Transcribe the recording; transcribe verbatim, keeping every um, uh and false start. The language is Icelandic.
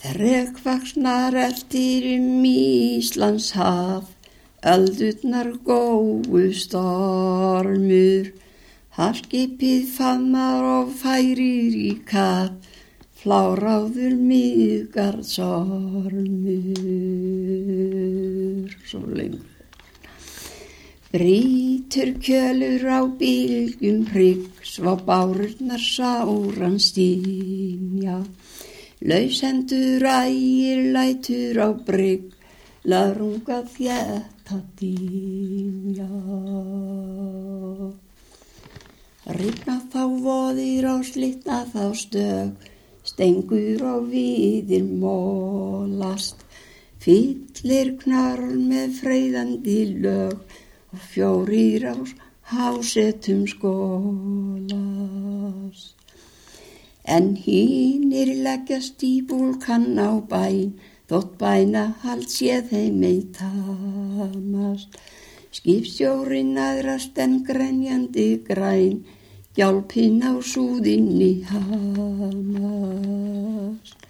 Rekvaxnar eftir um Íslands haf, öldurnar góu stormur, hafskipið faðmar og færir í kaf, fláráður Miðgarðsormur. Svo lengur. Brýtur kjölur á bylgjum hrygg, svo bárurnar sáran stynja, lausendur ægir lætur á brygg, laðrunga þétta dynja. Rigna þá voðir og slitna þá stög, stengur og viðir mólast, fyllir knarr með freyðandi lög og fjórir á hásetum skólast. En hinir leggjast í búlkan á bæn, þótt bænahald sé þeim ei tamast. Skipstjórinn aðrast en grenjandi græn, gjálpinn á súðinni hamast.